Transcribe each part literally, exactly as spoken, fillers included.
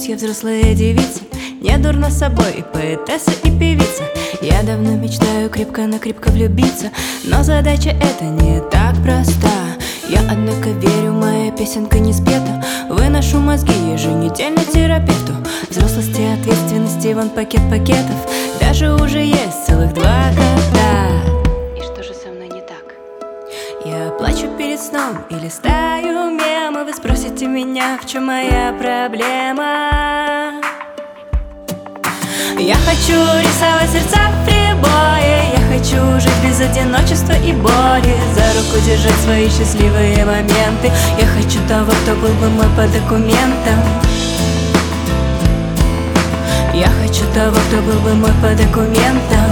я взрослая девица, не дурна собой, и поэтесса, и певица. Я давно мечтаю крепко-накрепко влюбиться, но задача эта не так проста. Я, однако, верю, моя песенка не спета. Выношу мозги еженедельно терапевту. Взрослости, ответственности, вон пакет пакетов. Даже уже есть целых два кота. И что же со мной не так? Я плачу перед сном и листаю мемы. Вы спросите меня, в чем моя проблема? Я хочу рисовать сердца в прибое. Я хочу жить без одиночества и боли, за руку держать свои счастливые моменты. Я хочу того, кто был бы мой по документам. Я хочу того, кто был бы мой по документам.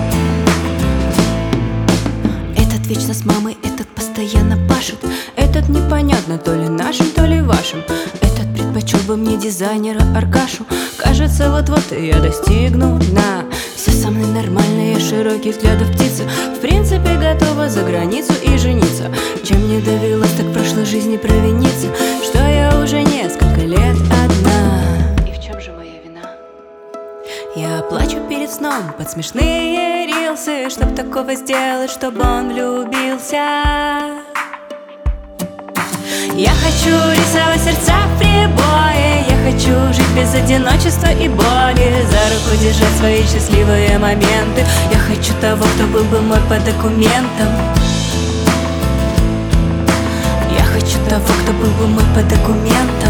Этот вечно с мамой, этот постоянно пашет. Этот непонятно, то ли нашим, то ли вашим. Этот предпочел бы мне дизайнера Аркашу. Кажется, вот-вот и я достигну дна. Все со мной нормально, я широких взглядов птица. В принципе, готова за границу и жениться. Чем не довелось так в прошлой жизни провиниться, что я уже несколько лет одна. И в чем же моя вина? Я плачу перед сном под смешные рилсы, чтоб такого сделать, чтобы он влюбился. Я хочу рисовать сердца в прибое. Я хочу жить без одиночества и боли, за руку держать свои счастливые моменты. Я хочу того, кто был бы мой по документам. Я хочу того, кто был бы мой по документам.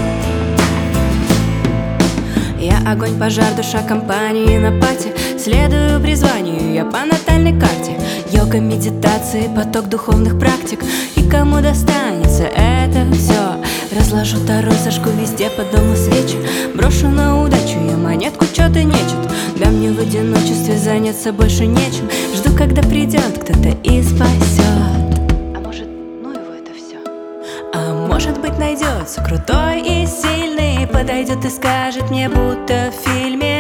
Я огонь, пожар, душа компании на пати. Следую призванию, я по натальной карте. Йога, медитации, поток духовных практик. И кому достанется это все? Разложу таро, зажгу везде по дому свечи. Брошу на удачу я монетку, чё-то нечет. Да мне в одиночестве заняться больше нечем. Жду, когда придет кто-то и спасет. А может, ну его это все? А может быть, найдется крутой и сильный, подойдет и скажет мне, будто в фильме.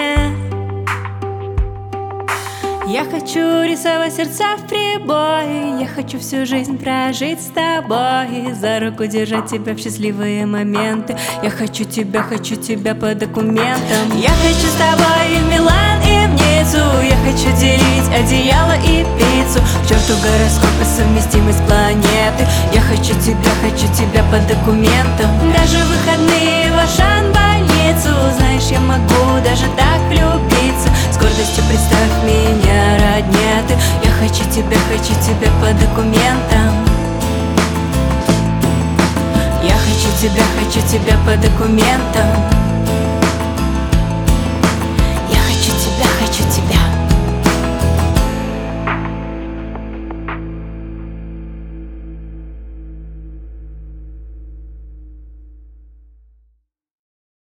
Я хочу рисовать сердца в прибое. Я хочу всю жизнь прожить с тобой, за руку держать тебя в счастливые моменты. Я хочу тебя, хочу тебя по документам. Я хочу с тобой и в Милан, и в Ниццу. Я хочу делить одеяло и пиццу. К черту гороскопы, совместимость планеты. Я хочу тебя, хочу тебя по документам. Даже выходные в Ашан больницу. Знаешь, я могу даже так влюбиться. С гордостью представь меня, родня ты. Я хочу тебя, хочу тебя по документам. Я хочу тебя, хочу тебя по документам.